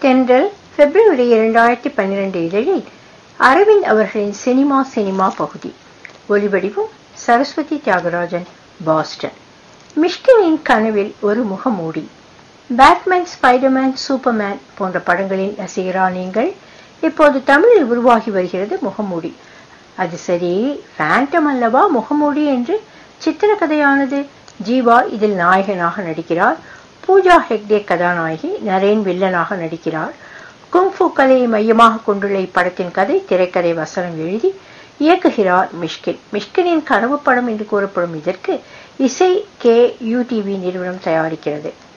தென்றல் பிப்ரவரி 2012 இதழில் அரவிந்த் அவர்களின் சினிமா பகுதி. ஒலிவடிவம் சரஸ்வதி தியாகராஜன், பாஸ்டன். மிஷ்கினின் கனவில் ஒரு முகமூடி. பேட்மேன், ஸ்பைடர்மேன், சூப்பர்மேன் போன்ற படங்களின் ரசிகரா நீங்கள்? இப்போது தமிழில் உருவாகி வருகிறது முகமூடி. அது சரி, ஃபேண்டம் அல்லவா முகமூடி என்று சித்திரக்கதையானது. ஜீவா இதில் நாயகனாக நடிக்கிறார். பூஜா ஹெக்டே கதாநாயகி, நரேன் வில்லனாக நடிக்கிறார். குங்ஃபு கலையை மையமாக கொண்டுள்ள இப்படத்தின் கதை, திரைக்கதை, வசனம் எழுதி இயக்குகிறார் மிஷ்கின். மிஷ்கினின் கனவு படம் என்று கூறப்படும் இதற்கு இசை KUTV நிறுவனம் தயாரிக்கிறது.